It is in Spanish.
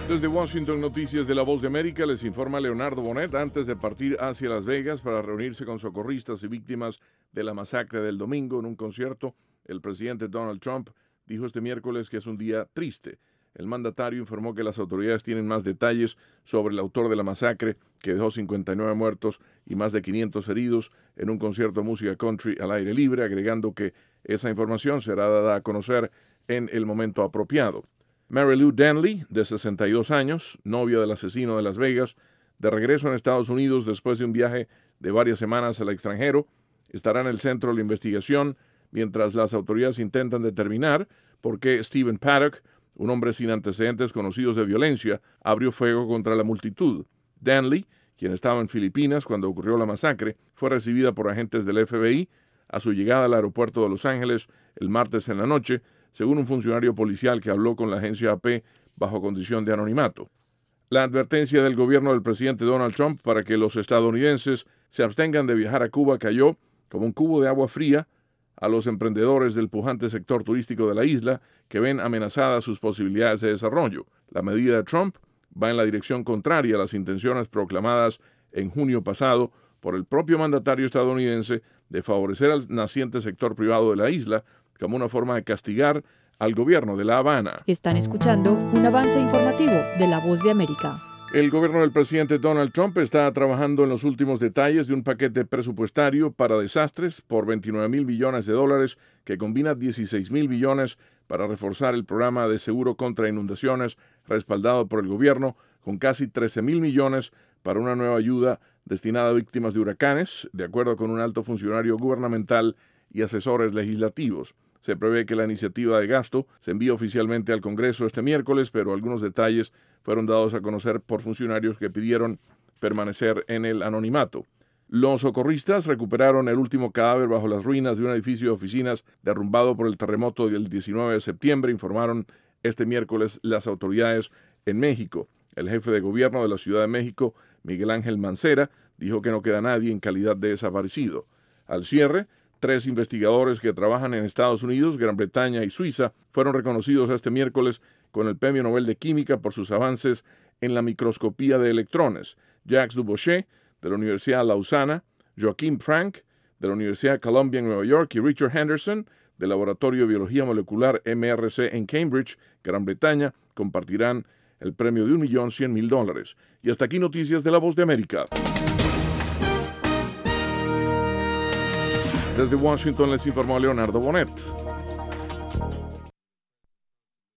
Desde Washington, Noticias de La Voz de América, les informa Leonardo Bonet. Antes de partir hacia Las Vegas para reunirse con socorristas y víctimas de la masacre del domingo en un concierto, el presidente Donald Trump dijo este miércoles que es un día triste. El mandatario informó que las autoridades tienen más detalles sobre el autor de la masacre, que dejó 59 muertos y más de 500 heridos en un concierto de música country al aire libre, agregando que esa información será dada a conocer en el momento apropiado. Mary Lou Danley, de 62 años, novia del asesino de Las Vegas, de regreso en Estados Unidos después de un viaje de varias semanas al extranjero, estará en el centro de la investigación mientras las autoridades intentan determinar por qué Stephen Paddock, un hombre sin antecedentes conocidos de violencia, abrió fuego contra la multitud. Danley, quien estaba en Filipinas cuando ocurrió la masacre, fue recibida por agentes del FBI a su llegada al aeropuerto de Los Ángeles el martes en la noche, según un funcionario policial que habló con la agencia AP bajo condición de anonimato. La advertencia del gobierno del presidente Donald Trump para que los estadounidenses se abstengan de viajar a Cuba cayó como un cubo de agua fría a los emprendedores del pujante sector turístico de la isla que ven amenazadas sus posibilidades de desarrollo. La medida de Trump va en la dirección contraria a las intenciones proclamadas en junio pasado por el propio mandatario estadounidense de favorecer al naciente sector privado de la isla como una forma de castigar al gobierno de La Habana. Están escuchando un avance informativo de La Voz de América. El gobierno del presidente Donald Trump está trabajando en los últimos detalles de un paquete presupuestario para desastres por $29,000 billones que combina $16,000 billones para reforzar el programa de seguro contra inundaciones respaldado por el gobierno, con casi $13,000 millones para una nueva ayuda destinada a víctimas de huracanes, de acuerdo con un alto funcionario gubernamental y asesores legislativos. Se prevé que la iniciativa de gasto se envíe oficialmente al Congreso este miércoles, pero algunos detalles fueron dados a conocer por funcionarios que pidieron permanecer en el anonimato. Los socorristas recuperaron el último cadáver bajo las ruinas de un edificio de oficinas derrumbado por el terremoto del 19 de septiembre, informaron este miércoles las autoridades en México. El jefe de gobierno de la Ciudad de México, Miguel Ángel Mancera, dijo que no queda nadie en calidad de desaparecido. Al cierre, 3 investigadores que trabajan en Estados Unidos, Gran Bretaña y Suiza fueron reconocidos este miércoles con el Premio Nobel de Química por sus avances en la microscopía de electrones. Jacques Dubochet, de la Universidad Lausana, Joachim Frank, de la Universidad Columbia en Nueva York, y Richard Henderson, del Laboratorio de Biología Molecular MRC en Cambridge, Gran Bretaña, compartirán el premio de $1,100,000. Y hasta aquí Noticias de La Voz de América. Desde Washington les informó Leonardo Bonet.